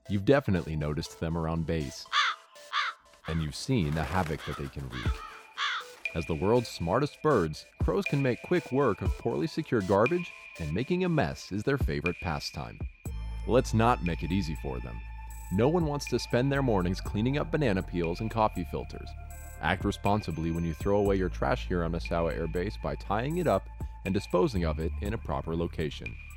You've definitely noticed them around base, and you've seen the havoc that they can wreak. As the world's smartest birds, crows can make quick work of poorly secured garbage, and making a mess is their favorite pastime. Let's not make it easy for them. No one wants to spend their mornings cleaning up banana peels and coffee filters. Act responsibly when you throw away your trash here on Asawa Air Base by tying it up and disposing of it in a proper location.